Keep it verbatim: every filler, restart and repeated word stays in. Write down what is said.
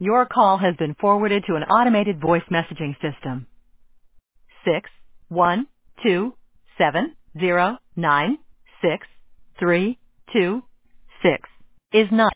Your call has been forwarded to an automated voice messaging system. Six one two seven zero nine six three two six is not